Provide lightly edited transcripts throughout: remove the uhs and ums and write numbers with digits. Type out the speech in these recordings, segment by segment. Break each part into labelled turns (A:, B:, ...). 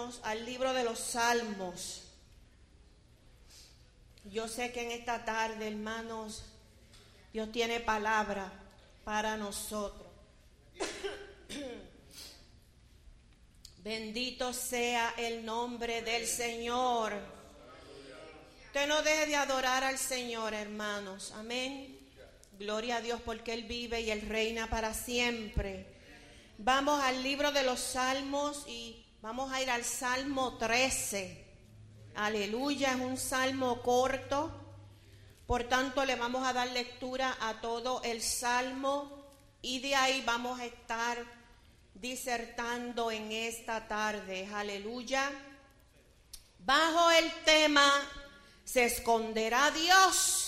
A: hermanos, al libro de los Salmos. Yo sé que en esta tarde, hermanos, Dios tiene palabra para nosotros. Bendito sea el nombre del Señor. Usted no deje de adorar al Señor, hermanos. Amén. Gloria a Dios porque Él vive y Él reina para siempre. Vamos al libro de los Salmos y vamos a ir al Salmo 13. Aleluya, es un salmo corto. Por tanto, le vamos a dar lectura a todo el salmo y de ahí vamos a estar disertando en esta tarde. Aleluya. Bajo el tema, ¿se esconderá Dios?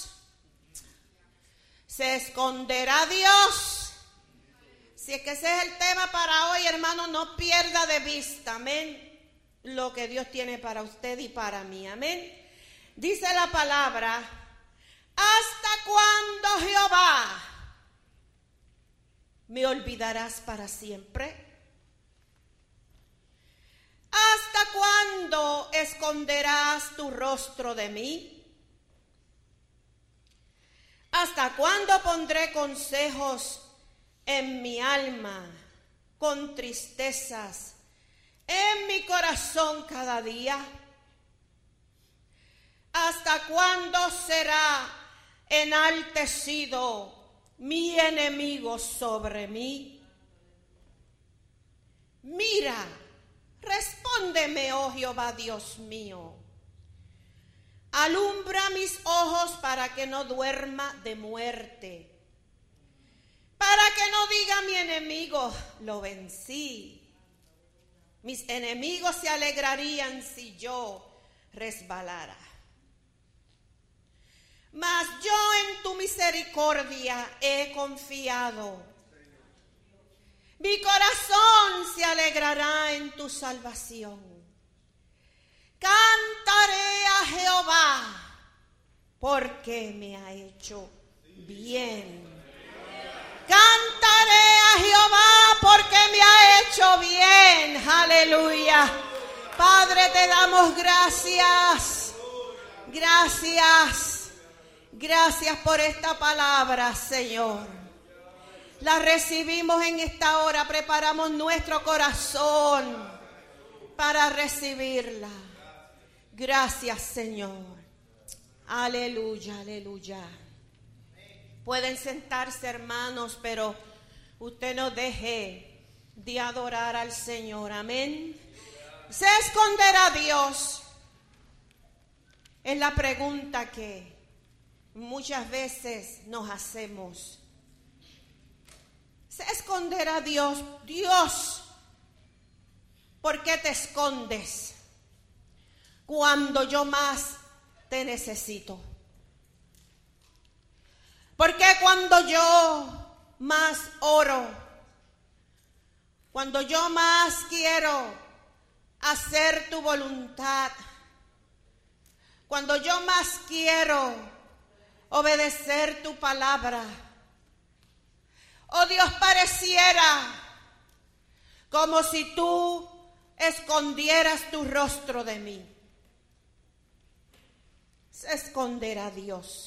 A: ¿Se esconderá Dios? Si es que ese es el tema para hoy, hermano, no pierda de vista, amén, lo que Dios tiene para usted y para mí, amén. Dice la palabra: ¿hasta cuándo, Jehová, me olvidarás para siempre? ¿Hasta cuándo esconderás tu rostro de mí? ¿Hasta cuándo pondré consejos en mi alma, con tristezas en mi corazón cada día? ¿Hasta cuándo será enaltecido mi enemigo sobre mí? Mira, respóndeme, oh Jehová Dios mío. Alumbra mis ojos para que no duerma de muerte, para que no diga mi enemigo, lo vencí. Mis enemigos se alegrarían si yo resbalara. Mas yo en tu misericordia he confiado. Mi corazón se alegrará en tu salvación. Cantaré a Jehová porque me ha hecho bien. Cantaré a Jehová porque me ha hecho bien. Aleluya. Padre, te damos gracias. Gracias. Gracias por esta palabra, Señor. La recibimos en esta hora. Preparamos nuestro corazón para recibirla. Gracias, Señor. Aleluya, aleluya. Pueden sentarse, hermanos, pero usted no deje de adorar al Señor. Amén. ¿Se esconderá Dios? Es la pregunta que muchas veces nos hacemos. ¿Se esconderá Dios? Dios, ¿por qué te escondes cuando yo más te necesito? ¿Por qué cuando yo más oro, cuando yo más quiero hacer tu voluntad, cuando yo más quiero obedecer tu palabra, oh Dios, pareciera como si tú escondieras tu rostro de mí? Se esconderá Dios.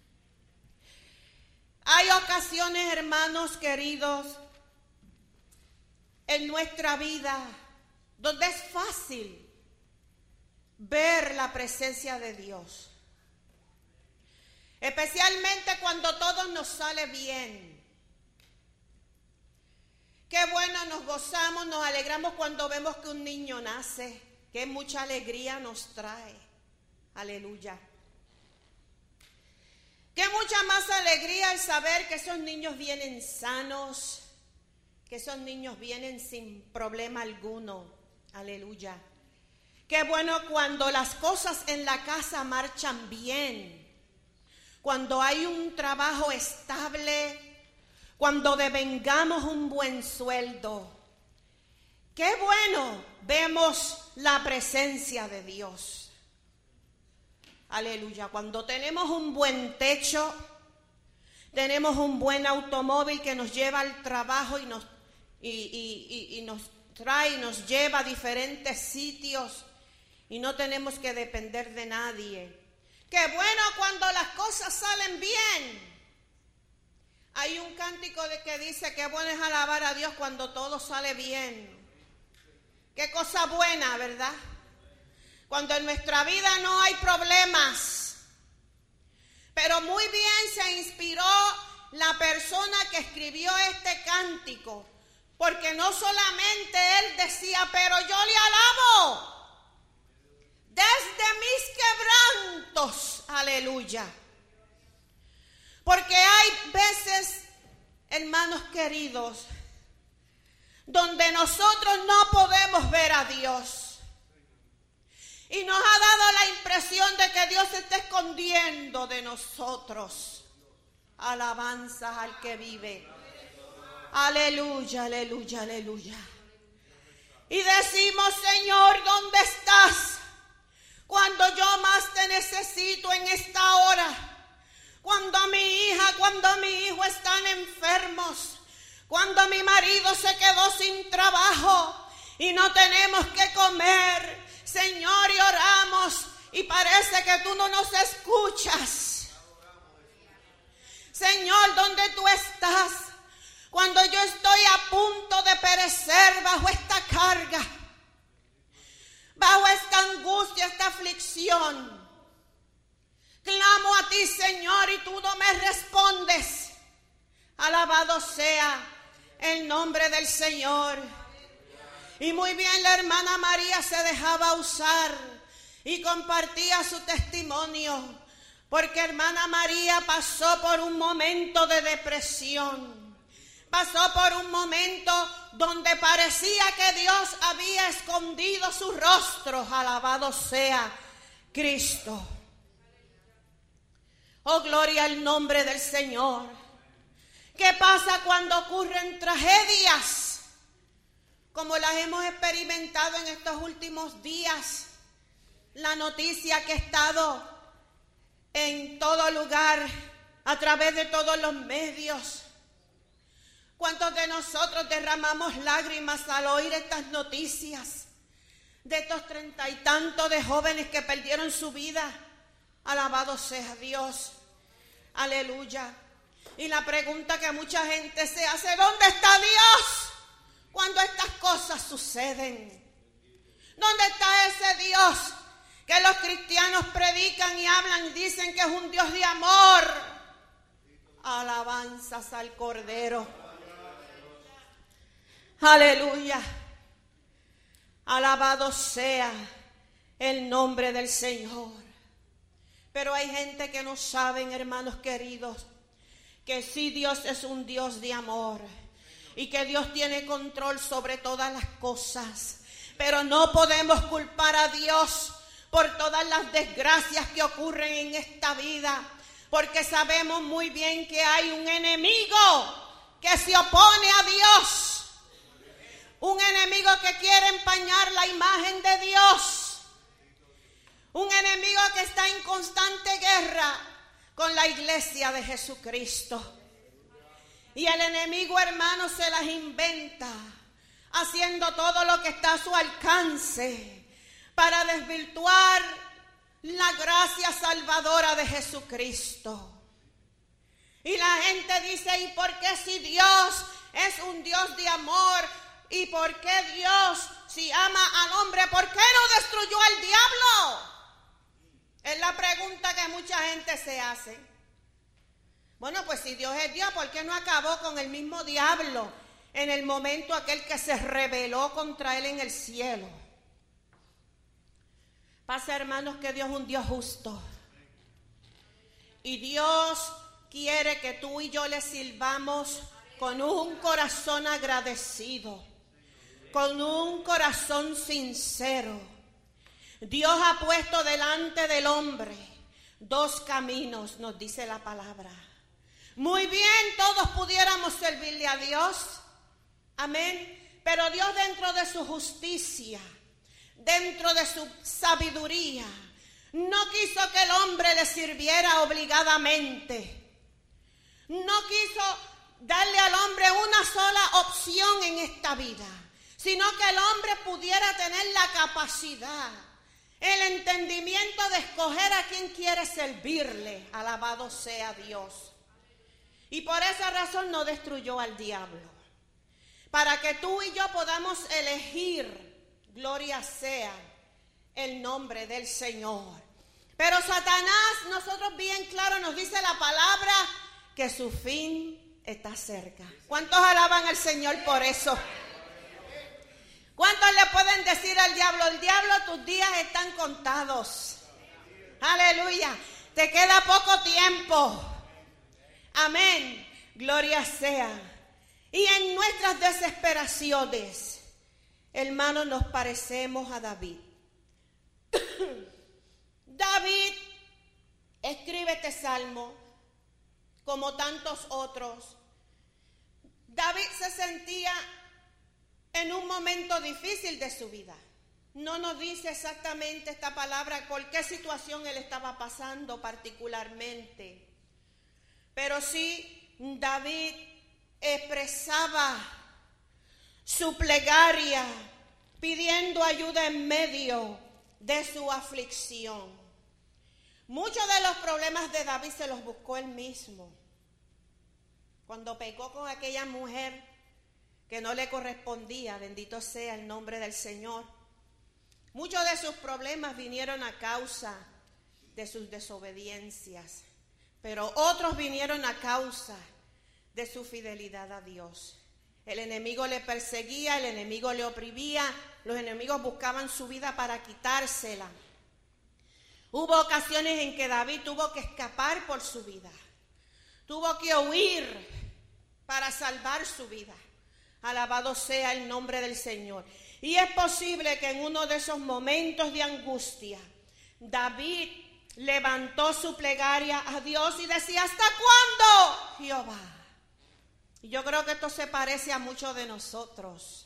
A: Hay ocasiones, hermanos queridos, en nuestra vida donde es fácil ver la presencia de Dios. Especialmente cuando todo nos sale bien. Qué bueno, nos gozamos, nos alegramos cuando vemos que un niño nace. Qué mucha alegría nos trae. Aleluya. Qué mucha más alegría el saber que esos niños vienen sanos, que esos niños vienen sin problema alguno. Aleluya. Qué bueno cuando las cosas en la casa marchan bien, cuando hay un trabajo estable, cuando devengamos un buen sueldo. Qué bueno vemos la presencia de Dios. Aleluya. Cuando tenemos un buen techo, tenemos un buen automóvil que nos lleva al trabajo y nos trae, nos lleva a diferentes sitios y no tenemos que depender de nadie. Qué bueno cuando las cosas salen bien. Hay un cántico que dice que bueno es alabar a Dios cuando todo sale bien. Qué cosa buena, ¿verdad? Cuando en nuestra vida no hay problemas. Pero muy bien se inspiró la persona que escribió este cántico, porque no solamente él decía, pero yo le alabo desde mis quebrantos, aleluya. Porque hay veces, hermanos queridos, donde nosotros no podemos ver a Dios. Y nos ha dado la impresión de que Dios se está escondiendo de nosotros. Alabanzas al que vive. Aleluya, aleluya, aleluya. Y decimos, Señor, ¿dónde estás? Cuando yo más te necesito en esta hora. Cuando mi hija, cuando mi hijo están enfermos. Cuando mi marido se quedó sin trabajo y no tenemos que comer. Señor, y oramos y parece que tú no nos escuchas. Señor, ¿dónde tú estás? Cuando yo estoy a punto de perecer bajo esta carga, bajo esta angustia, esta aflicción. Clamo a ti, Señor, y tú no me respondes. Alabado sea el nombre del Señor. Y muy bien la hermana María se dejaba usar y compartía su testimonio, porque hermana María pasó por un momento de depresión, pasó por un momento donde parecía que Dios había escondido su rostro. Alabado sea Cristo. Oh, gloria al nombre del Señor. ¿Qué pasa cuando ocurren tragedias como las hemos experimentado en estos últimos días? La noticia que ha estado en todo lugar, a través de todos los medios. ¿Cuántos de nosotros derramamos lágrimas al oír estas noticias de estos 30 y tantos de jóvenes que perdieron su vida? Alabado sea Dios. Aleluya. Y la pregunta que mucha gente se hace, ¿dónde está Dios cuando estas cosas suceden? ¿Dónde está ese Dios que los cristianos predican y hablan y dicen que es un Dios de amor? Alabanzas al Cordero. Aleluya. Alabado sea el nombre del Señor. Pero hay gente que no saben, hermanos queridos, que sí, Dios es un Dios de amor y que Dios tiene control sobre todas las cosas. Pero no podemos culpar a Dios por todas las desgracias que ocurren en esta vida, porque sabemos muy bien que hay un enemigo que se opone a Dios, un enemigo que quiere empañar la imagen de Dios, un enemigo que está en constante guerra con la iglesia de Jesucristo. Y el enemigo, hermano, se las inventa, haciendo todo lo que está a su alcance para desvirtuar la gracia salvadora de Jesucristo. Y la gente dice, ¿y por qué si Dios es un Dios de amor? ¿Y por qué Dios, si ama al hombre, por qué no destruyó al diablo? Es la pregunta que mucha gente se hace. Bueno, pues si Dios es Dios, ¿por qué no acabó con el mismo diablo en el momento aquel que se rebeló contra él en el cielo? Pasa, hermanos, que Dios es un Dios justo. Y Dios quiere que tú y yo le sirvamos con un corazón agradecido, con un corazón sincero. Dios ha puesto delante del hombre dos caminos, nos dice la palabra. Muy bien, todos pudiéramos servirle a Dios, amén, pero Dios, dentro de su justicia, dentro de su sabiduría, no quiso que el hombre le sirviera obligadamente. No quiso darle al hombre una sola opción en esta vida, sino que el hombre pudiera tener la capacidad, el entendimiento de escoger a quien quiere servirle. Alabado sea Dios. Y por esa razón no destruyó al diablo, para que tú y yo podamos elegir, gloria sea el nombre del Señor. Pero Satanás, nosotros bien claro nos dice la palabra que su fin está cerca. ¿Cuántos alaban al Señor por eso? ¿Cuántos le pueden decir al diablo? El diablo, tus días están contados. Aleluya. Te queda poco tiempo. Amén. Gloria sea. Y en nuestras desesperaciones, hermanos, nos parecemos a David. David escribe este salmo como tantos otros. David se sentía en un momento difícil de su vida. No nos dice exactamente esta palabra por qué situación él estaba pasando particularmente. Pero sí, David expresaba su plegaria pidiendo ayuda en medio de su aflicción. Muchos de los problemas de David se los buscó él mismo. Cuando pecó con aquella mujer que no le correspondía, bendito sea el nombre del Señor. Muchos de sus problemas vinieron a causa de sus desobediencias, pero otros vinieron a causa de su fidelidad a Dios. El enemigo le perseguía, el enemigo le oprimía, los enemigos buscaban su vida para quitársela. Hubo ocasiones en que David tuvo que escapar por su vida, tuvo que huir para salvar su vida. Alabado sea el nombre del Señor. Y es posible que en uno de esos momentos de angustia, David levantó su plegaria a Dios y decía: ¿hasta cuándo, Jehová? Y yo creo que esto se parece a muchos de nosotros.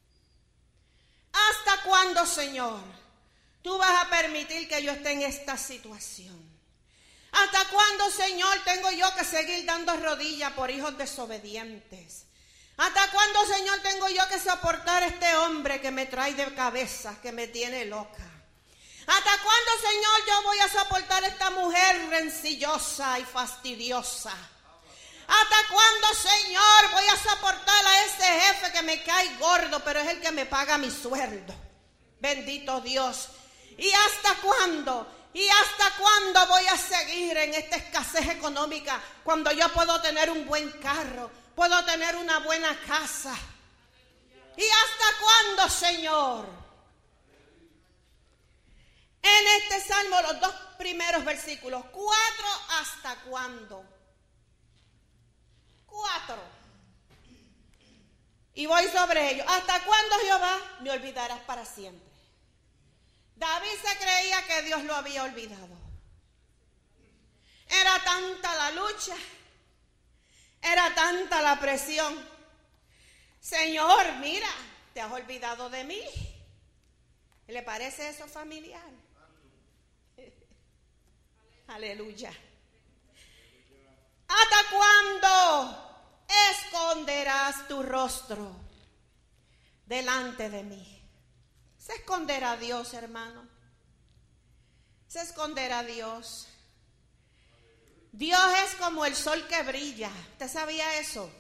A: ¿Hasta cuándo, Señor, tú vas a permitir que yo esté en esta situación? ¿Hasta cuándo, Señor, tengo yo que seguir dando rodillas por hijos desobedientes? ¿Hasta cuándo, Señor, tengo yo que soportar a este hombre que me trae de cabeza, que me tiene loca? ¿Hasta cuándo, Señor, yo voy a soportar a esta mujer rencillosa y fastidiosa? ¿Hasta cuándo, Señor, voy a soportar a ese jefe que me cae gordo, pero es el que me paga mi sueldo? Bendito Dios. ¿Y hasta cuándo? ¿Y hasta cuándo voy a seguir en esta escasez económica cuando yo puedo tener un buen carro, puedo tener una buena casa? ¿Y hasta cuándo, Señor? En este salmo, los dos primeros versículos, 4, ¿hasta cuándo? 4. Y voy sobre ello. ¿Hasta cuándo, Jehová, me olvidarás para siempre? David se creía que Dios lo había olvidado. Era tanta la lucha, era tanta la presión. Señor, mira, ¿te has olvidado de mí? ¿Le parece eso familiar? Aleluya. ¿Hasta cuándo esconderás tu rostro delante de mí? Se esconderá Dios, hermano. Se esconderá Dios. Dios es como el sol que brilla. ¿Usted sabía eso?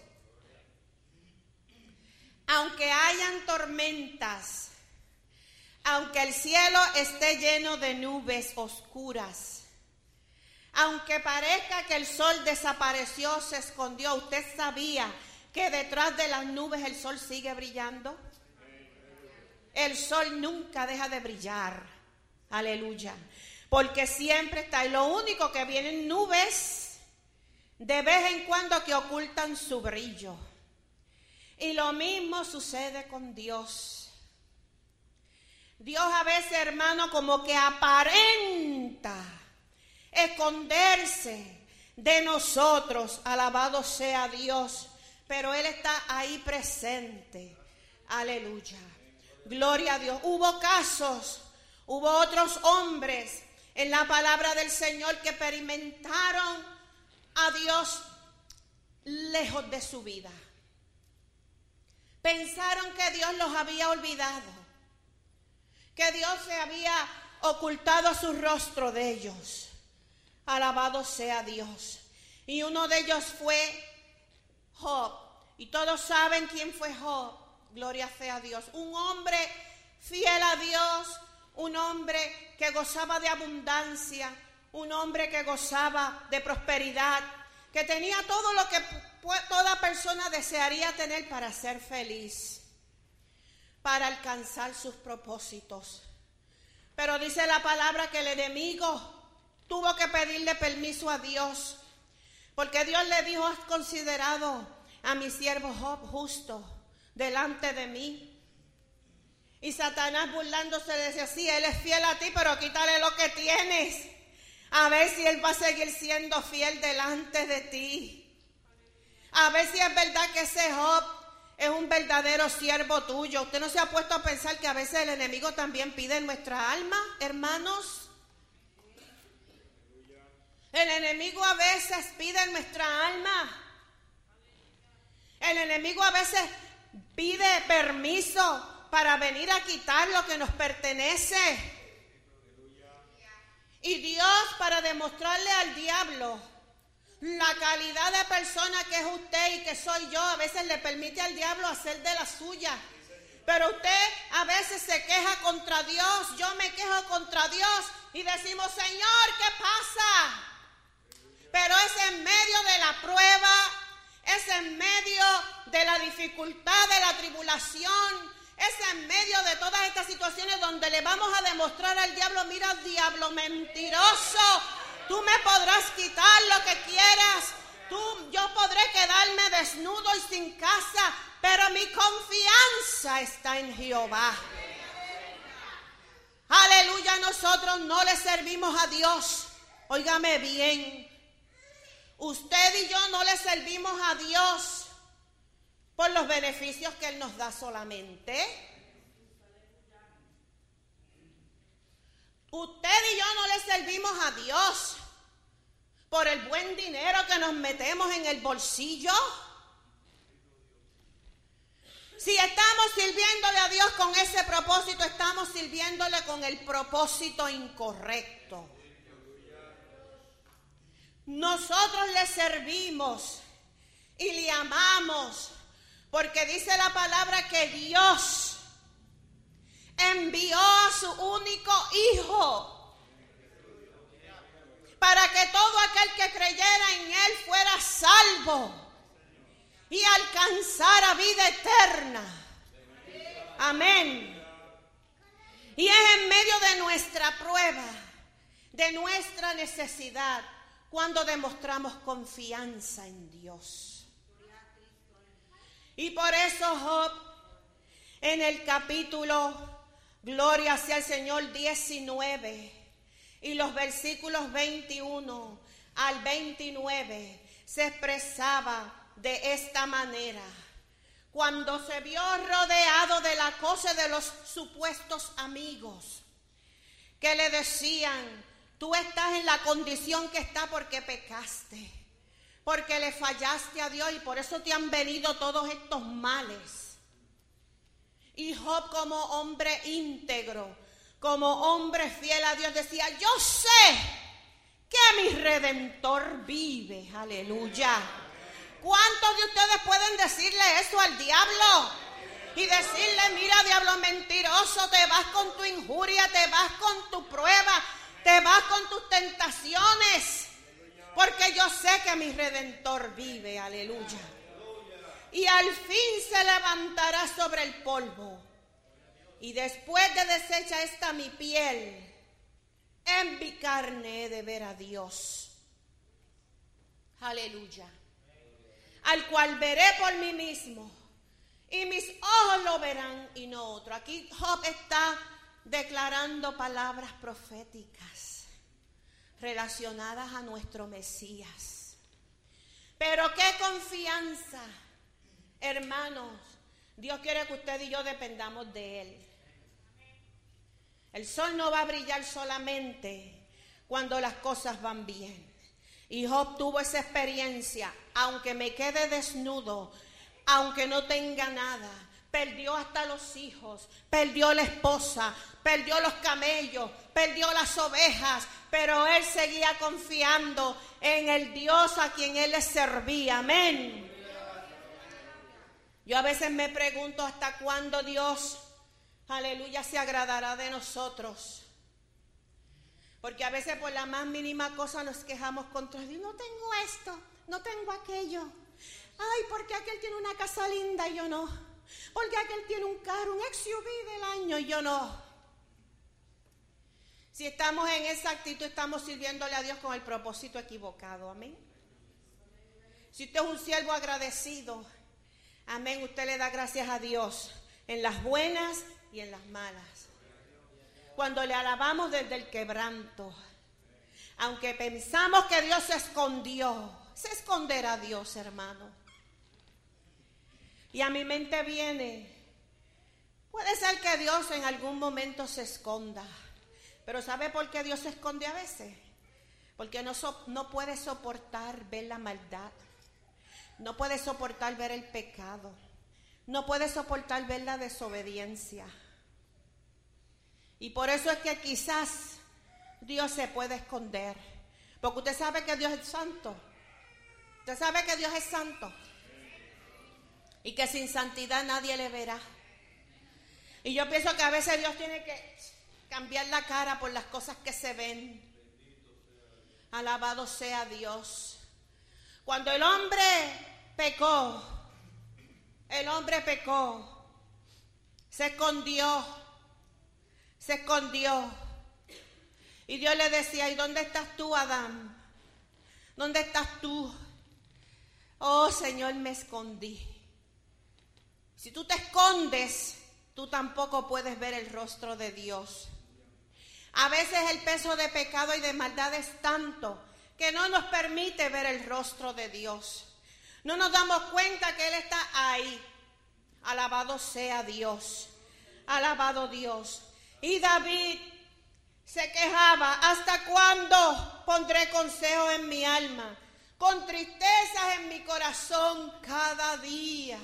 A: Aunque hayan tormentas, aunque el cielo esté lleno de nubes oscuras, aunque parezca que el sol desapareció, se escondió, ¿usted sabía que detrás de las nubes el sol sigue brillando? El sol nunca deja de brillar. Aleluya. Porque siempre está. Y lo único que vienen nubes de vez en cuando que ocultan su brillo. Y lo mismo sucede con Dios. Dios a veces, hermano, como que aparenta esconderse de nosotros. Alabado sea Dios. Pero Él está ahí presente. Aleluya. Gloria a Dios. Hubo casos, hubo otros hombres en la palabra del Señor que experimentaron a Dios lejos de su vida. Pensaron que Dios los había olvidado, que Dios se había ocultado su rostro de ellos. Alabado sea Dios. Y uno de ellos fue Job. Y todos saben quién fue Job. Gloria sea a Dios. Un hombre fiel a Dios, un hombre que gozaba de abundancia, un hombre que gozaba de prosperidad, que tenía todo lo que toda persona desearía tener para ser feliz, para alcanzar sus propósitos. Pero dice la palabra que el enemigo tuvo que pedirle permiso a Dios, porque Dios le dijo: ¿has considerado a mi siervo Job justo delante de mí? Y Satanás, burlándose, le decía: sí, él es fiel a ti, pero quítale lo que tienes, a ver si él va a seguir siendo fiel delante de ti, a ver si es verdad que ese Job es un verdadero siervo tuyo. ¿Usted no se ha puesto a pensar que a veces el enemigo también pide nuestra alma, hermanos? El enemigo a veces pide nuestra alma. El enemigo a veces pide permiso para venir a quitar lo que nos pertenece. Y Dios, para demostrarle al diablo la calidad de persona que es usted y que soy yo, a veces le permite al diablo hacer de la suya. Pero usted a veces se queja contra Dios, yo me quejo contra Dios y decimos: Señor, ¿qué pasa? Pero es en medio de la prueba, es en medio de la dificultad, de la tribulación, es en medio de todas estas situaciones donde le vamos a demostrar al diablo: mira, diablo mentiroso, tú me podrás quitar lo que quieras, yo podré quedarme desnudo y sin casa, pero mi confianza está en Jehová. Aleluya, nosotros no le servimos a Dios. Óigame bien, usted y yo no le servimos a Dios por los beneficios que Él nos da solamente. Usted y yo no le servimos a Dios por el buen dinero que nos metemos en el bolsillo. Si estamos sirviéndole a Dios con ese propósito, estamos sirviéndole con el propósito incorrecto. Nosotros le servimos y le amamos porque dice la palabra que Dios envió a su único Hijo para que todo aquel que creyera en Él fuera salvo y alcanzara vida eterna. Amén. Y es en medio de nuestra prueba, de nuestra necesidad, cuando demostramos confianza en Dios. Y por eso Job, en el capítulo, gloria sea el Señor, 19, y los versículos 21 al 29, se expresaba de esta manera: cuando se vio rodeado de la acoso de los supuestos amigos, que le decían: tú estás en la condición que está porque pecaste, porque le fallaste a Dios y por eso te han venido todos estos males. Y Job, como hombre íntegro, como hombre fiel a Dios, decía: yo sé que mi Redentor vive. Aleluya. ¿Cuántos de ustedes pueden decirle eso al diablo? Y decirle: mira, diablo mentiroso, te vas con tu injuria, te vas con tu prueba, te vas con tus tentaciones, porque yo sé que mi Redentor vive. Aleluya. Y al fin se levantará sobre el polvo, y después de deshecha esta mi piel, en mi carne he de ver a Dios. Aleluya. Al cual veré por mí mismo, y mis ojos lo verán y no otro. Aquí Job está declarando palabras proféticas relacionadas a nuestro Mesías. Pero qué confianza, hermanos. Dios quiere que usted y yo dependamos de Él. El sol no va a brillar solamente cuando las cosas van bien. Y Job tuvo esa experiencia: aunque me quede desnudo, aunque no tenga nada, perdió hasta los hijos, perdió la esposa, perdió los camellos, perdió las ovejas, pero él seguía confiando en el Dios a quien él le servía. Amén. Yo a veces me pregunto hasta cuándo Dios, aleluya, se agradará de nosotros. Porque a veces por la más mínima cosa nos quejamos contra Dios. No tengo esto, no tengo aquello. Ay, porque aquel tiene una casa linda y yo no. Porque aquel tiene un carro, un SUV del año y yo no. Si estamos en esa actitud, estamos sirviéndole a Dios con el propósito equivocado. Amén. Si usted es un siervo agradecido, amén, usted le da gracias a Dios en las buenas y en las malas. Cuando le alabamos desde el quebranto, aunque pensamos que Dios se escondió, se esconderá Dios, hermano. Y a mi mente viene, puede ser que Dios en algún momento se esconda, pero ¿sabe por qué Dios se esconde a veces? Porque no puede soportar ver la maldad, no puede soportar ver el pecado, no puede soportar ver la desobediencia. Y por eso es que quizás Dios se puede esconder, porque usted sabe que Dios es santo. Usted sabe que Dios es santo y que sin santidad nadie le verá. Y yo pienso que a veces Dios tiene que cambiar la cara por las cosas que se ven. Alabado sea Dios. Cuando el hombre pecó, se escondió. Y Dios le decía, ¿y dónde estás tú, Adán? ¿Dónde estás tú? Oh, Señor, me escondí. Si tú te escondes, tú tampoco puedes ver el rostro de Dios. A veces el peso de pecado y de maldad es tanto que no nos permite ver el rostro de Dios. No nos damos cuenta que Él está ahí. Alabado sea Dios. Alabado Dios. Y David se quejaba, ¿hasta cuándo pondré consejo en mi alma? Con tristezas en mi corazón cada día.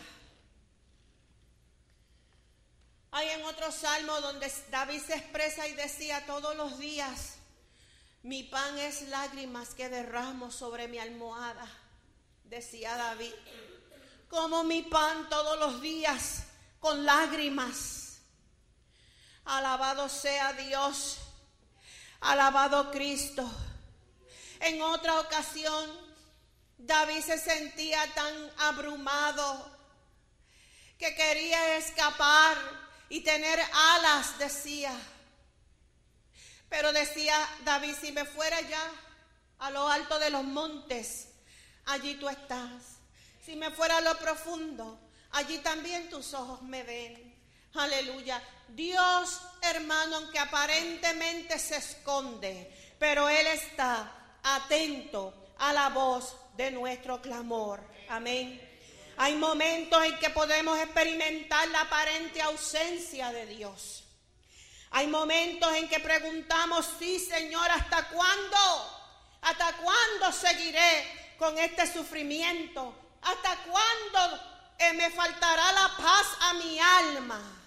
A: Hay en otro salmo donde David se expresa y decía, todos los días mi pan es lágrimas que derramo sobre mi almohada. Decía David, como mi pan todos los días con lágrimas. Alabado sea Dios, alabado Cristo. En otra ocasión, David se sentía tan abrumado que quería escapar y tener alas, decía. Pero decía David, si me fuera ya a lo alto de los montes, allí tú estás. Si me fuera a lo profundo, allí también tus ojos me ven. Aleluya. Dios, hermano, aunque aparentemente se esconde, pero Él está atento a la voz de nuestro clamor. Amén. Hay momentos en que podemos experimentar la aparente ausencia de Dios. Hay momentos en que preguntamos, sí, Señor, ¿hasta cuándo? ¿Hasta cuándo seguiré con este sufrimiento? ¿Hasta cuándo me faltará la paz a mi alma?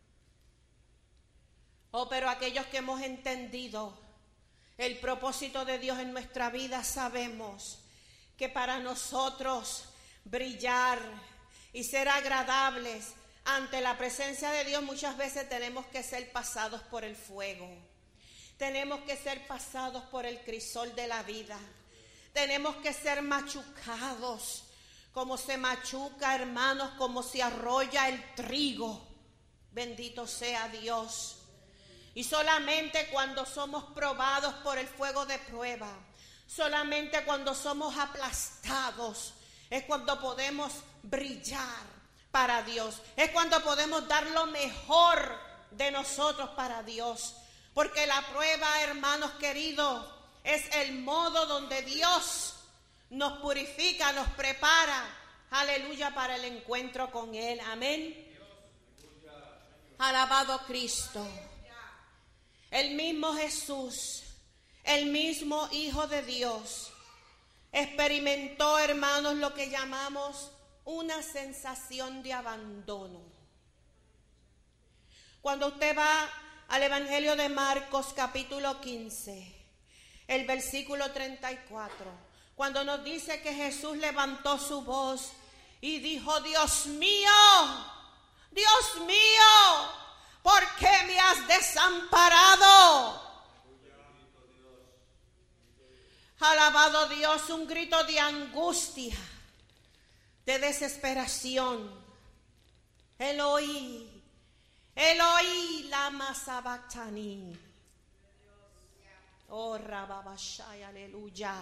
A: Oh, pero aquellos que hemos entendido el propósito de Dios en nuestra vida, sabemos que para nosotros brillar y ser agradables ante la presencia de Dios, muchas veces tenemos que ser pasados por el fuego. Tenemos que ser pasados por el crisol de la vida. Tenemos que ser machucados, como se machuca, hermanos, como se arrolla el trigo. Bendito sea Dios. Y solamente cuando somos probados por el fuego de prueba, solamente cuando somos aplastados, es cuando podemos brillar para Dios. Es cuando podemos dar lo mejor de nosotros para Dios. Porque la prueba, hermanos queridos, es el modo donde Dios nos purifica, nos prepara, aleluya, para el encuentro con Él. Amén. Alabado Cristo. El mismo Jesús, el mismo Hijo de Dios, experimentó, hermanos, lo que llamamos una sensación de abandono. Cuando usted va al Evangelio de Marcos, capítulo 15, el versículo 34, cuando nos dice que Jesús levantó su voz y dijo: Dios mío, ¿por qué me has desamparado? Alabado Dios, un grito de angustia, de desesperación. Eloi, Eloi, lama sabachthani. Oh, Rababashai, aleluya.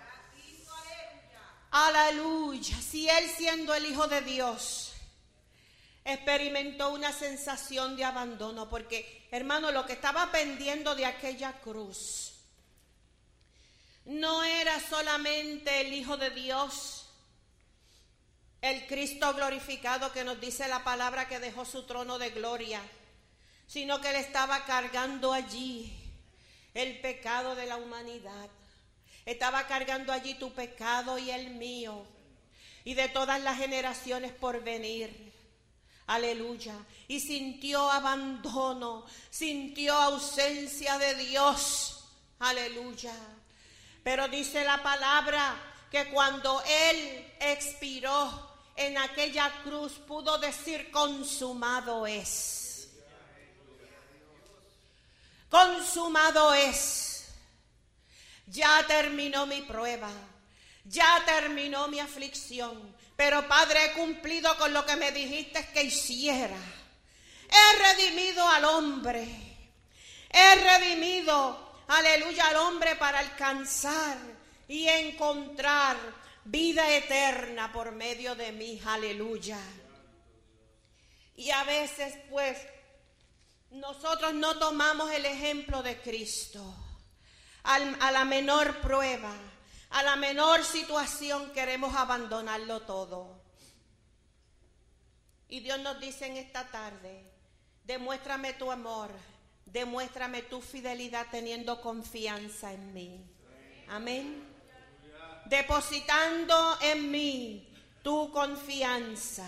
A: Aleluya. Si él, siendo el Hijo de Dios, experimentó una sensación de abandono, porque, hermano, lo que estaba pendiendo de aquella cruz no era solamente el Hijo de Dios, el Cristo glorificado que nos dice la palabra que dejó su trono de gloria, sino que él estaba cargando allí el pecado de la humanidad. Estaba cargando allí tu pecado y el mío, y de todas las generaciones por venir. Aleluya. Y sintió abandono, sintió ausencia de Dios. Aleluya. Pero dice la palabra que cuando él expiró en aquella cruz, pudo decir: consumado es. Consumado es. Ya terminó mi prueba, ya terminó mi aflicción, pero Padre, he cumplido con lo que me dijiste que hiciera. He redimido al hombre, he redimido, aleluya, al hombre para alcanzar y encontrar vida eterna por medio de mí, aleluya. Y a veces, pues, nosotros no tomamos el ejemplo de Cristo. A la menor prueba, a la menor situación, queremos abandonarlo todo. Y Dios nos dice en esta tarde: demuéstrame tu amor, demuéstrame tu fidelidad teniendo confianza en mí. Amén. Depositando en mí tu confianza.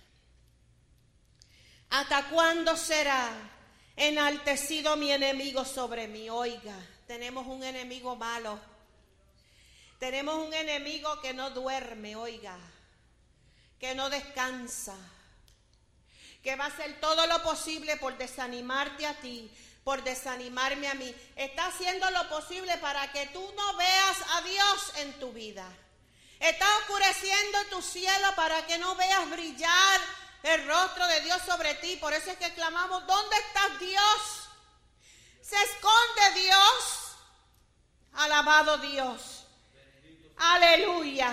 A: ¿Hasta cuándo será enaltecido mi enemigo sobre mí? Oiga, tenemos un enemigo malo. Tenemos un enemigo que no duerme, oiga, que no descansa, que va a hacer todo lo posible por desanimarte a ti, por desanimarme a mí. Está haciendo lo posible para que tú no veas a Dios en tu vida. Está oscureciendo tu cielo para que no veas brillar el rostro de Dios sobre ti. Por eso es que clamamos: ¿dónde está Dios? ¿Se esconde Dios? Alabado Dios. Aleluya.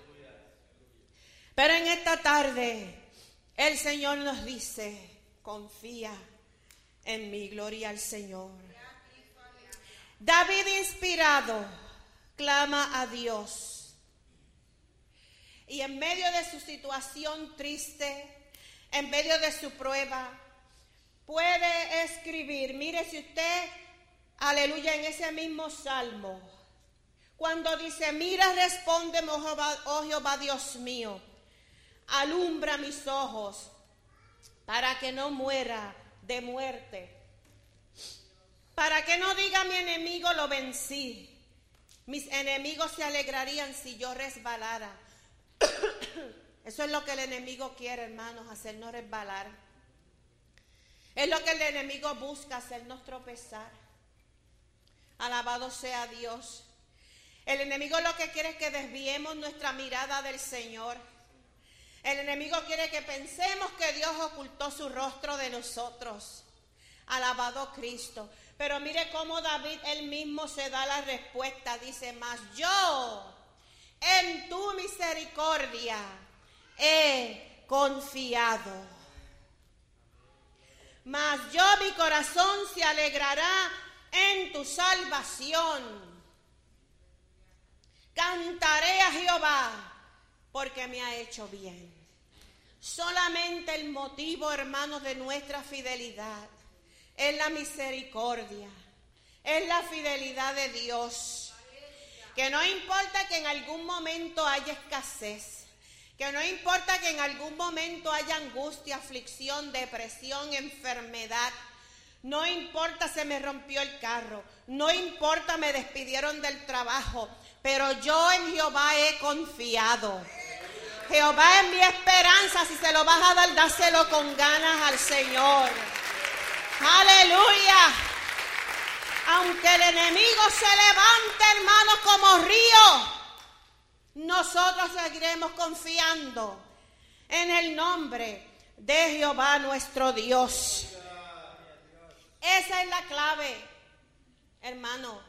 A: Pero en esta tarde el Señor nos dice: confía en mi gloria al Señor. David, inspirado, clama a Dios. Y en medio de su situación triste, en medio de su prueba, puede escribir. Mire, si usted, aleluya, en ese mismo salmo, cuando dice: mira, respóndeme, oh Jehová Dios mío, alumbra mis ojos para que no muera de muerte, para que no diga mi enemigo: lo vencí. Mis enemigos se alegrarían si yo resbalara. Eso es lo que el enemigo quiere, hermanos, hacernos resbalar. Es lo que el enemigo busca, hacernos tropezar. Alabado sea Dios. El enemigo lo que quiere es que desviemos nuestra mirada del Señor. El enemigo quiere que pensemos que Dios ocultó su rostro de nosotros. Alabado Cristo. Pero mire cómo David él mismo se da la respuesta. Dice: mas yo en tu misericordia he confiado. Mas yo, mi corazón se alegrará en tu salvación. Cantaré a Jehová porque me ha hecho bien. Solamente el motivo, hermanos, de nuestra fidelidad es la misericordia, es la fidelidad de Dios. Que no importa que en algún momento haya escasez, que no importa que en algún momento haya angustia, aflicción, depresión, enfermedad, No importa se me rompió el carro, no importa me despidieron del trabajo, pero yo en Jehová he confiado. Jehová es mi esperanza, si se lo vas a dar, dáselo con ganas al Señor. Aleluya. Aunque el enemigo se levante, hermanos, como río, nosotros seguiremos confiando en el nombre de Jehová nuestro Dios. Esa es la clave, hermano.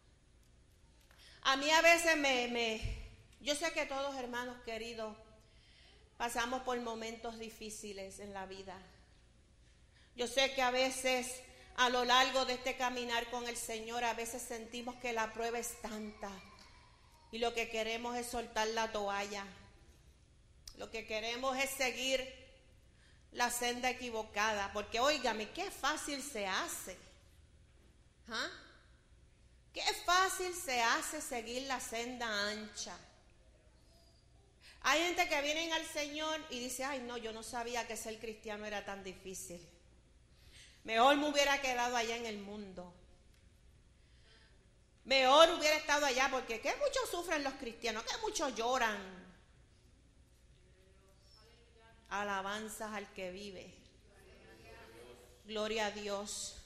A: A mí a veces yo sé que todos, hermanos queridos, pasamos por momentos difíciles en la vida. Yo sé que a veces, a lo largo de este caminar con el Señor, a veces sentimos que la prueba es tanta y lo que queremos es soltar la toalla. Lo que queremos es seguir la senda equivocada, porque óigame, qué fácil se hace. ¿Ah? Qué fácil se hace seguir la senda ancha. Hay gente que viene al Señor y dice, ay no, yo no sabía que ser cristiano era tan difícil. Mejor me hubiera quedado allá en el mundo. Mejor hubiera estado allá, porque qué mucho sufren los cristianos, qué mucho lloran. Alabanzas al que vive. Gloria a Dios.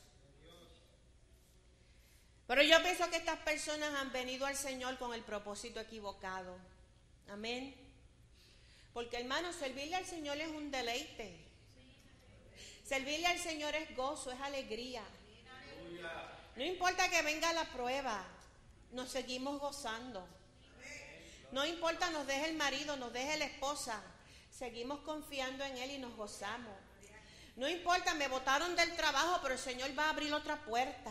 A: Pero yo pienso que estas personas han venido al Señor con el propósito equivocado. Amén. Porque, hermanos, servirle al Señor es un deleite. Servirle al Señor es gozo, es alegría. No importa que venga la prueba, nos seguimos gozando. No importa nos deje el marido, nos deje la esposa, seguimos confiando en Él y nos gozamos. No importa, me botaron del trabajo, pero el Señor va a abrir otra puerta.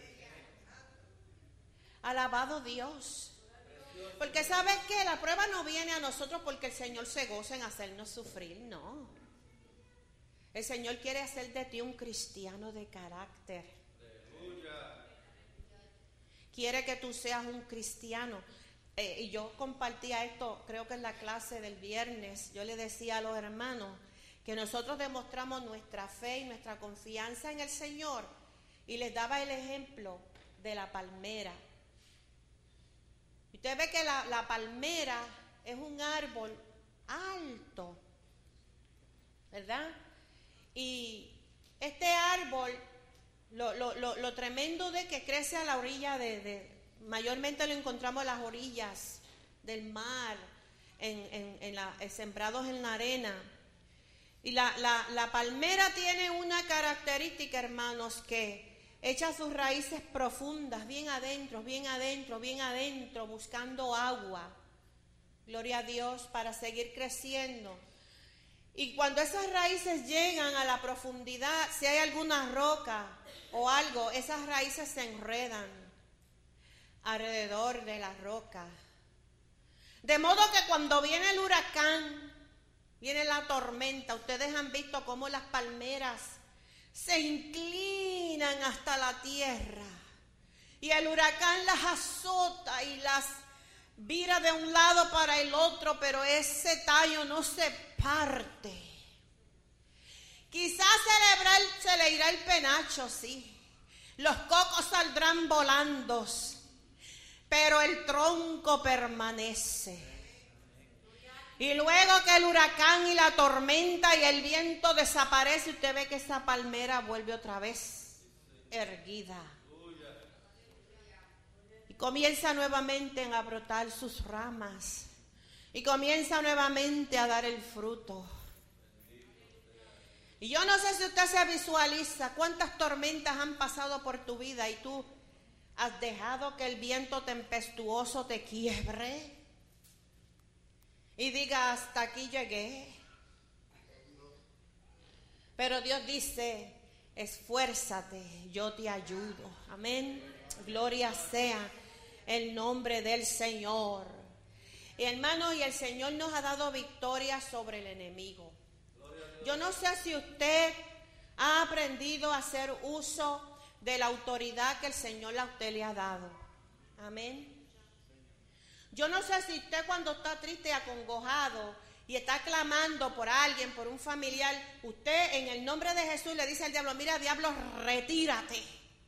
A: Alabado Dios. Porque ¿sabes qué? La prueba no viene a nosotros porque el Señor se goza en hacernos sufrir, no. El Señor quiere hacer de ti un cristiano de carácter. Quiere que tú seas un cristiano. Y yo compartía esto, creo que en la clase del viernes, yo le decía a los hermanos que nosotros demostramos nuestra fe y nuestra confianza en el Señor, y les daba el ejemplo de la palmera. Usted ve que la palmera es un árbol alto, ¿verdad? Y este árbol, lo tremendo de que crece a la orilla mayormente lo encontramos a las orillas del mar, sembrados en la arena. Y la palmera tiene una característica, hermanos, que echa sus raíces profundas, bien adentro, bien adentro, bien adentro, buscando agua. Gloria a Dios, para seguir creciendo. Y cuando esas raíces llegan a la profundidad, si hay alguna roca o algo, esas raíces se enredan alrededor de la roca. De modo que cuando viene el huracán, viene la tormenta, ustedes han visto cómo las palmeras se inclinan hasta la tierra y el huracán las azota y las vira de un lado para el otro, pero ese tallo no se parte. Quizás se le irá el penacho, sí. Los cocos saldrán volando, pero el tronco permanece. Y luego que el huracán y la tormenta y el viento desaparece, usted ve que esa palmera vuelve otra vez erguida. Y comienza nuevamente a brotar sus ramas. Y comienza nuevamente a dar el fruto. Y yo no sé si usted se visualiza cuántas tormentas han pasado por tu vida y tú has dejado que el viento tempestuoso te quiebre y diga, hasta aquí llegué. Pero Dios dice, esfuérzate, yo te ayudo. Amén. Gloria sea el nombre del Señor. Y hermanos, y el Señor nos ha dado victoria sobre el enemigo. Yo no sé si usted ha aprendido a hacer uso de la autoridad que el Señor a usted le ha dado. Amén. Yo no sé si usted cuando está triste y acongojado y está clamando por alguien, por un familiar, usted en el nombre de Jesús le dice al diablo, mira, diablo, retírate.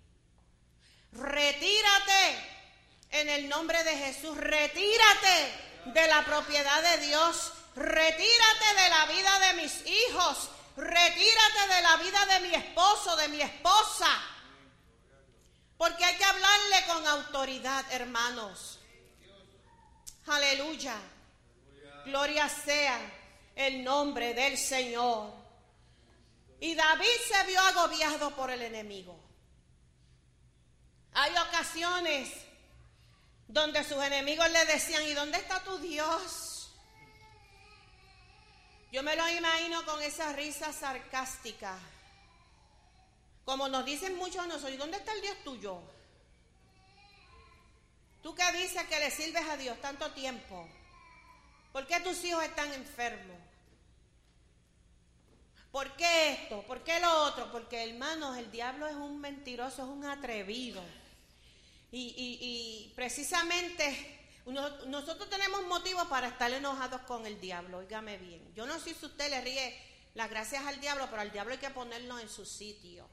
A: Retírate en el nombre de Jesús. Retírate de la propiedad de Dios. Retírate de la vida de mis hijos. Retírate de la vida de mi esposo, de mi esposa. Porque hay que hablarle con autoridad, hermanos. Aleluya. Gloria sea el nombre del Señor. Y David se vio agobiado por el enemigo. Hay ocasiones donde sus enemigos le decían, ¿y dónde está tu Dios? Yo me lo imagino con esa risa sarcástica. Como nos dicen muchos a nosotros, ¿y dónde está el Dios tuyo? Tú que dices que le sirves a Dios tanto tiempo, ¿por qué tus hijos están enfermos? ¿Por qué esto? ¿Por qué lo otro? Porque, hermanos, el diablo es un mentiroso, es un atrevido. Y precisamente nosotros tenemos motivos para estar enojados con el diablo, óigame bien. Yo no sé si usted le ríe las gracias al diablo, pero al diablo hay que ponerlo en su sitio.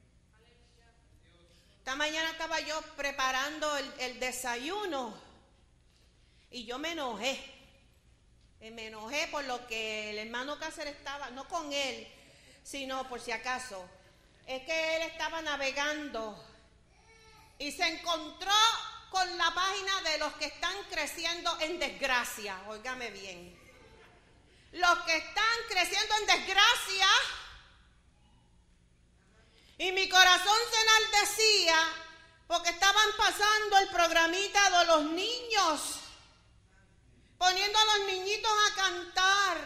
A: Esta mañana estaba yo preparando el desayuno y yo me enojé. Me enojé por lo que el hermano Cáceres estaba, no con él, sino por si acaso. Es que él estaba navegando y se encontró con la página de los que están creciendo en desgracia. Óigame bien. Los que están creciendo en desgracia. Y mi corazón se enardecía porque estaban pasando el programita de los niños, poniendo a los niñitos a cantar.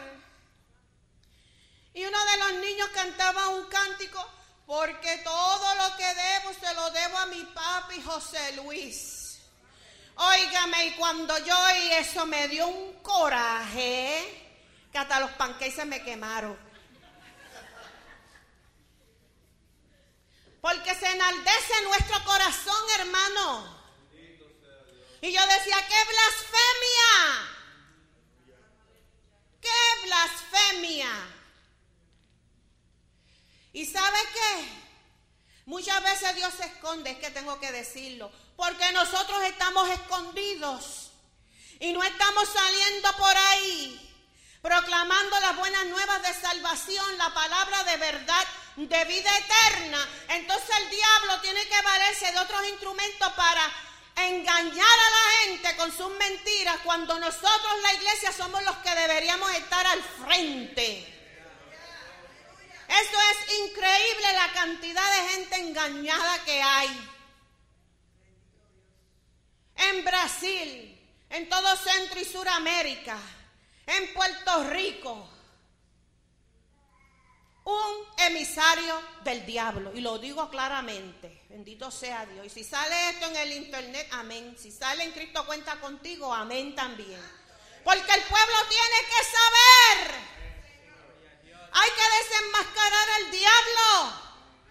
A: Y uno de los niños cantaba un cántico, porque todo lo que debo se lo debo a mi papi José Luis. Óigame, y cuando yo oí eso me dio un coraje que hasta los pancakes se me quemaron. Porque se enaldece nuestro corazón, hermano. Y yo decía, ¡qué blasfemia! ¡Qué blasfemia! ¿Y sabe qué? Muchas veces Dios se esconde, es que tengo que decirlo, porque nosotros estamos escondidos y no estamos saliendo por ahí proclamando las buenas nuevas de salvación, la palabra de verdad, de vida eterna. Entonces el diablo tiene que valerse de otros instrumentos para engañar a la gente con sus mentiras, cuando nosotros, la iglesia, somos los que deberíamos estar al frente. Esto es increíble, la cantidad de gente engañada que hay. En Brasil, en todo Centro y Suramérica, en Puerto Rico, un emisario del diablo, y lo digo claramente, bendito sea Dios. Y si sale esto en el internet, amén. Si sale en Cristo Cuenta Contigo, amén también. Porque el pueblo tiene que saber, hay que desenmascarar al diablo.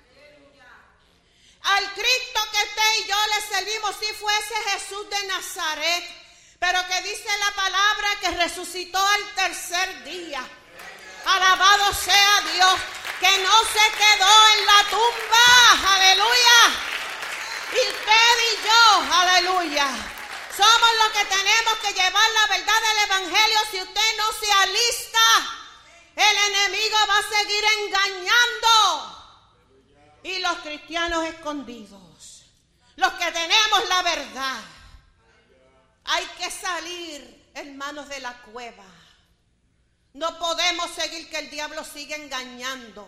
A: Al Cristo que usted y yo le servimos, si fuese Jesús de Nazaret, pero que dice la palabra que resucitó al tercer día. Alabado sea Dios, que no se quedó en la tumba. Aleluya. Y usted y yo, aleluya, somos los que tenemos que llevar la verdad del evangelio. Si usted no se alista, el enemigo va a seguir engañando. Y los cristianos escondidos, los que tenemos la verdad, hay que salir, hermanos, de la cueva. No podemos seguir que el diablo siga engañando.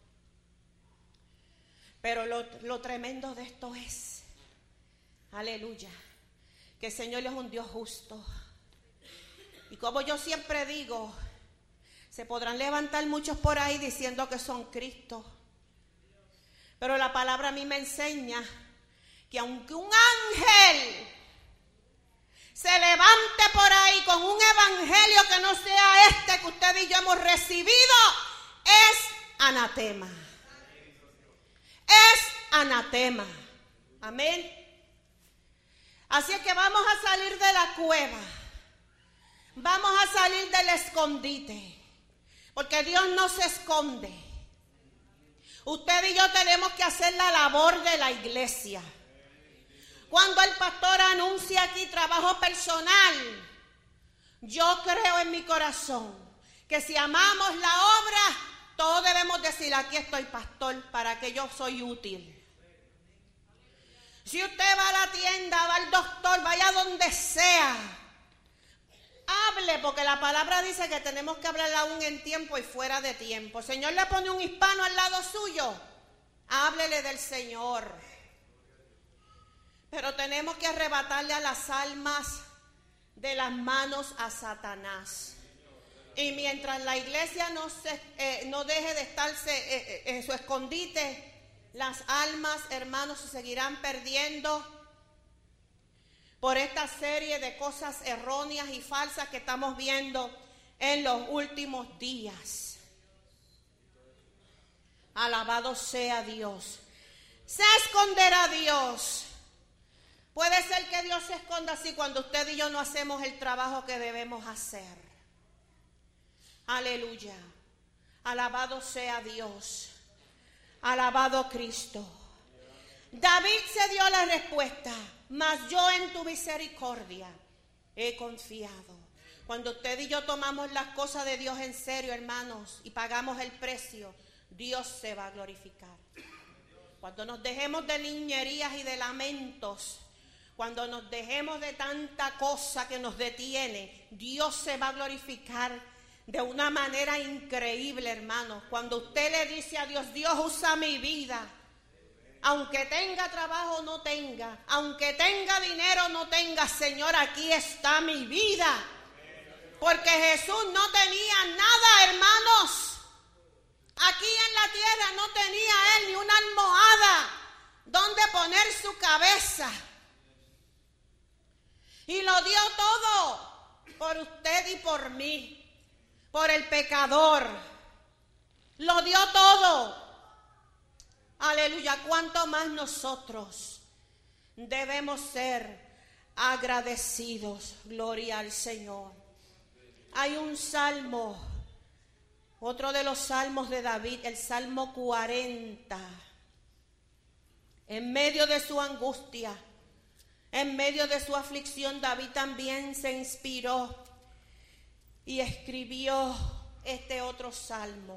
A: Pero lo tremendo de esto es, aleluya, que el Señor es un Dios justo. Y como yo siempre digo, se podrán levantar muchos por ahí diciendo que son Cristo. Pero la palabra a mí me enseña que aunque un ángel se levante por ahí con un evangelio que no sea este que usted y yo hemos recibido, es anatema. Es anatema. Amén. Así es que vamos a salir de la cueva. Vamos a salir del escondite, porque Dios no se esconde. Usted y yo tenemos que hacer la labor de la iglesia. Cuando el pastor anuncia aquí trabajo personal, yo creo en mi corazón que si amamos la obra, todos debemos decir, aquí estoy, pastor, para que yo soy útil. Si usted va a la tienda, va al doctor, vaya donde sea, hable, porque la palabra dice que tenemos que hablar aún en tiempo y fuera de tiempo. El Señor le pone un hispano al lado suyo, háblele del Señor. Pero tenemos que arrebatarle a las almas de las manos a Satanás. Y mientras la iglesia no deje de estarse en su escondite, las almas, hermanos, se seguirán perdiendo por esta serie de cosas erróneas y falsas que estamos viendo en los últimos días. Alabado sea Dios. Se esconderá Dios. Puede ser que Dios se esconda así cuando usted y yo no hacemos el trabajo que debemos hacer. Aleluya. Alabado sea Dios. Alabado Cristo. David se dio la respuesta, mas yo en tu misericordia he confiado. Cuando usted y yo tomamos las cosas de Dios en serio, hermanos, y pagamos el precio, Dios se va a glorificar. Cuando nos dejemos de niñerías y de lamentos, cuando nos dejemos de tanta cosa que nos detiene, Dios se va a glorificar de una manera increíble, hermanos. Cuando usted le dice a Dios, Dios, usa mi vida, aunque tenga trabajo o no tenga, aunque tenga dinero o no tenga, Señor, aquí está mi vida. Porque Jesús no tenía nada, hermanos. Aquí en la tierra no tenía él ni una almohada donde poner su cabeza. Y lo dio todo por usted y por mí. Por el pecador, lo dio todo. Aleluya, cuánto más nosotros debemos ser agradecidos. Gloria al Señor. Hay un salmo, otro de los salmos de David, el Salmo 40. En medio de su angustia, en medio de su aflicción, David también se inspiró y escribió este otro salmo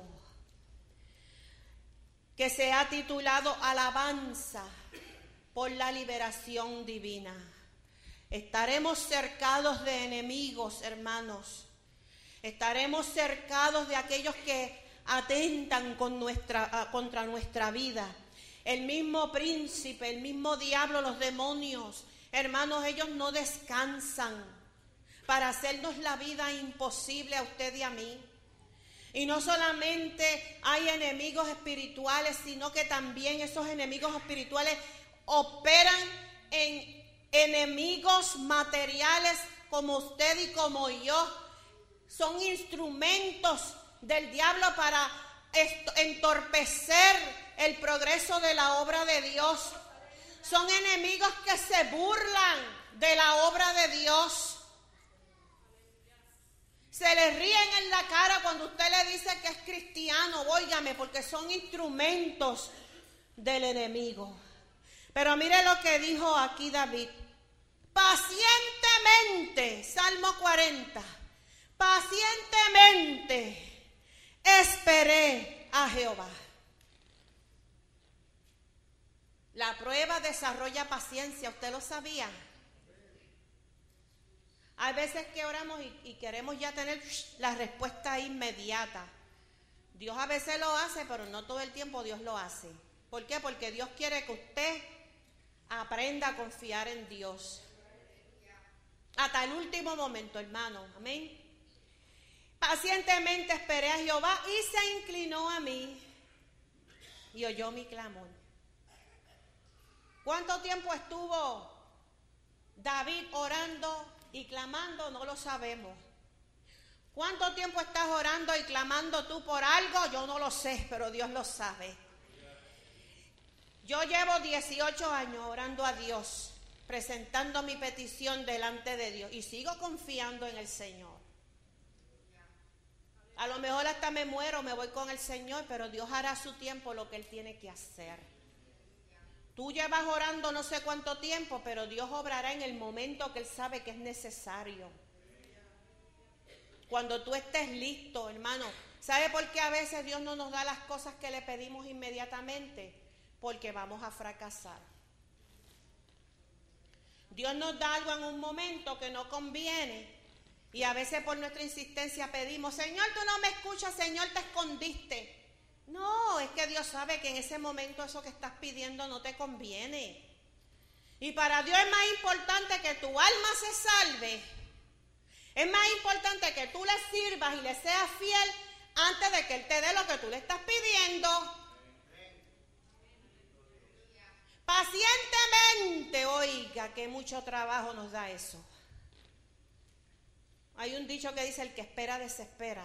A: que se ha titulado Alabanza por la liberación divina. Estaremos cercados de enemigos, hermanos. Estaremos cercados de aquellos que atentan contra nuestra vida. El mismo príncipe, el mismo diablo, los demonios, hermanos, ellos no descansan para hacernos la vida imposible a usted y a mí. Y no solamente hay enemigos espirituales, sino que también esos enemigos espirituales operan en enemigos materiales como usted y como yo. Son instrumentos del diablo para entorpecer el progreso de la obra de Dios. Son enemigos que se burlan de la obra de Dios. Se le ríen en la cara cuando usted le dice que es cristiano, óigame, porque son instrumentos del enemigo. Pero mire lo que dijo aquí David. Pacientemente, Salmo 40, pacientemente esperé a Jehová. La prueba desarrolla paciencia, ¿usted lo sabía? Hay veces que oramos y queremos ya tener la respuesta inmediata. Dios a veces lo hace, pero no todo el tiempo Dios lo hace. ¿Por qué? Porque Dios quiere que usted aprenda a confiar en Dios. Hasta el último momento, hermano. Amén. Pacientemente esperé a Jehová y se inclinó a mí y oyó mi clamor. ¿Cuánto tiempo estuvo David orando y clamando? No lo sabemos. ¿Cuánto tiempo estás orando y clamando tú por algo? Yo no lo sé, pero Dios lo sabe. Yo llevo 18 años orando a Dios, presentando mi petición delante de Dios y sigo confiando en el Señor. A lo mejor hasta me muero, me voy con el Señor, pero Dios hará a su tiempo lo que Él tiene que hacer. Tú llevas orando no sé cuánto tiempo, pero Dios obrará en el momento que Él sabe que es necesario. Cuando tú estés listo, hermano. ¿Sabe por qué a veces Dios no nos da las cosas que le pedimos inmediatamente? Porque vamos a fracasar. Dios nos da algo en un momento que no conviene. Y a veces por nuestra insistencia pedimos, Señor, tú no me escuchas, Señor, te escondiste. No, es que Dios sabe que en ese momento eso que estás pidiendo no te conviene. Y para Dios es más importante que tu alma se salve. Es más importante que tú le sirvas y le seas fiel antes de que Él te dé lo que tú le estás pidiendo. Pacientemente, oiga, que mucho trabajo nos da eso. Hay un dicho que dice, el que espera desespera.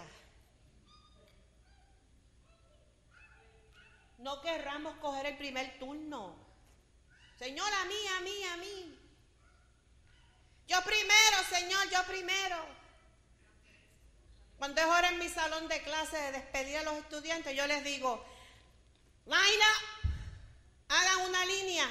A: No querramos coger el primer turno. Señor, a mí. Yo primero, Señor, yo primero. Cuando es hora en mi salón de clase de despedir a los estudiantes, yo les digo, line up, hagan una línea.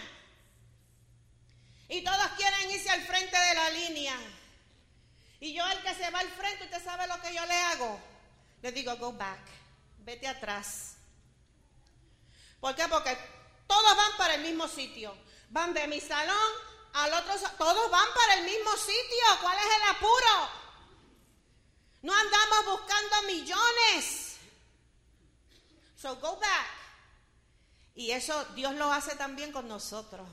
A: Y todos quieren irse al frente de la línea. Y yo, el que se va al frente, ¿usted sabe lo que yo le hago? Le digo, go back, vete atrás. ¿Por qué? Porque todos van para el mismo sitio. Van de mi salón al otro, todos van para el mismo sitio. ¿Cuál es el apuro? No andamos buscando millones. So go back. Y eso Dios lo hace también con nosotros.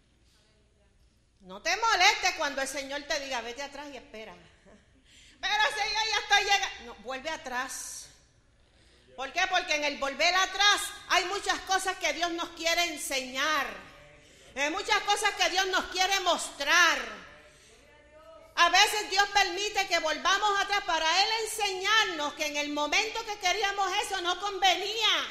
A: No te molestes cuando el Señor te diga, vete atrás y espera. Pero Señor, ya estoy llegando. No, vuelve atrás. ¿Por qué? Porque en el volver atrás hay muchas cosas que Dios nos quiere enseñar. Hay muchas cosas que Dios nos quiere mostrar. A veces Dios permite que volvamos atrás para Él enseñarnos que en el momento que queríamos eso no convenía.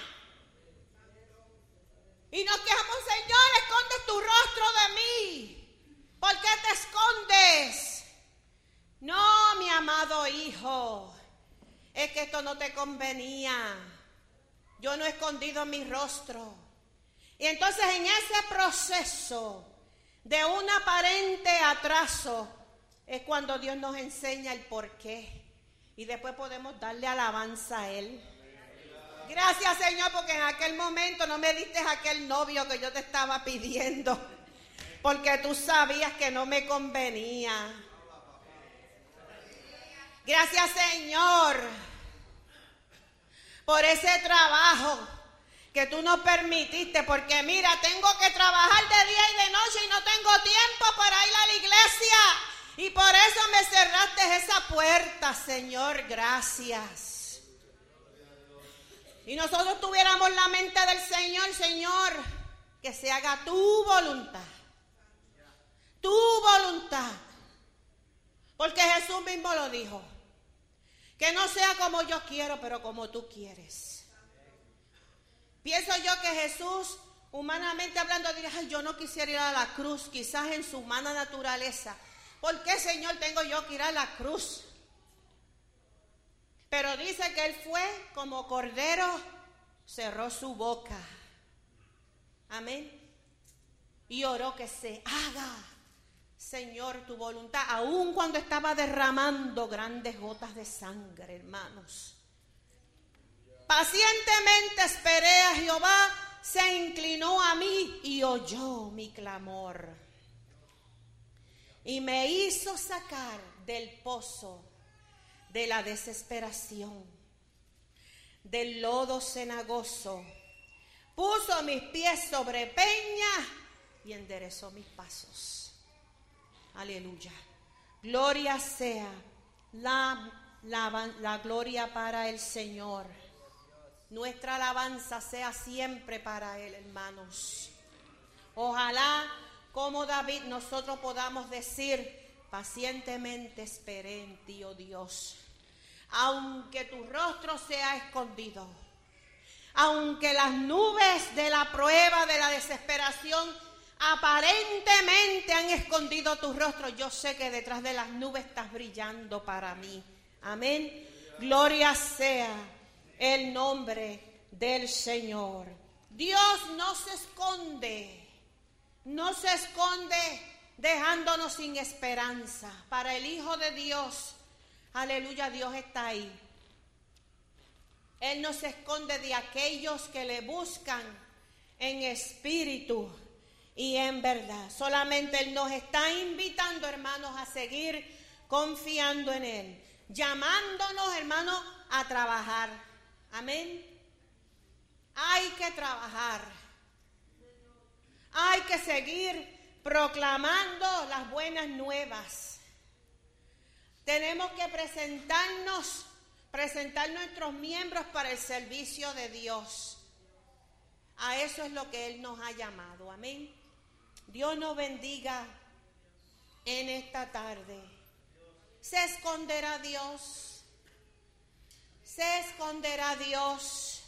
A: Y nos quejamos, Señor, escondes tu rostro de mí. ¿Por qué te escondes? No, mi amado hijo, es que esto no te convenía. Yo no he escondido mi rostro. Y entonces en ese proceso de un aparente atraso es cuando Dios nos enseña el porqué. Y después podemos darle alabanza a Él. Gracias, Señor, porque en aquel momento no me diste aquel novio que yo te estaba pidiendo. Porque tú sabías que no me convenía. Gracias, Señor, por ese trabajo que tú nos permitiste. Porque mira, tengo que trabajar de día y de noche y no tengo tiempo para ir a la iglesia. Y por eso me cerraste esa puerta, Señor, gracias. Y nosotros tuviéramos la mente del Señor, Señor, que se haga tu voluntad. Tu voluntad. Porque Jesús mismo lo dijo. Que no sea como yo quiero, pero como tú quieres. Pienso yo que Jesús, humanamente hablando, diría, ay, yo no quisiera ir a la cruz, quizás en su humana naturaleza. ¿Por qué, Señor, tengo yo que ir a la cruz? Pero dice que Él fue como cordero, cerró su boca. Amén. Y oró que se haga, Señor, tu voluntad, aun cuando estaba derramando grandes gotas de sangre, hermanos. Pacientemente esperé a Jehová, se inclinó a mí y oyó mi clamor. Y me hizo sacar del pozo de la desesperación, del lodo cenagoso. Puso mis pies sobre peña y enderezó mis pasos. Aleluya. Gloria sea la gloria para el Señor. Nuestra alabanza sea siempre para Él, hermanos. Ojalá, como David, nosotros podamos decir, pacientemente esperé en ti, oh Dios. Aunque tu rostro sea escondido, aunque las nubes de la prueba, de la desesperación, aparentemente han escondido tu rostro, yo sé que detrás de las nubes estás brillando para mí. Amén. Gloria sea el nombre del Señor. Dios no se esconde dejándonos sin esperanza. Para el Hijo de Dios, aleluya, Dios está ahí. Él no se esconde de aquellos que le buscan en espíritu y en verdad. Solamente Él nos está invitando, hermanos, a seguir confiando en Él, llamándonos, hermanos, a trabajar. Amén. Hay que trabajar. Hay que seguir proclamando las buenas nuevas. Tenemos que presentar nuestros miembros para el servicio de Dios. A eso es lo que Él nos ha llamado. Amén. Dios nos bendiga en esta tarde. ¿Se esconderá Dios? ¿Se esconderá Dios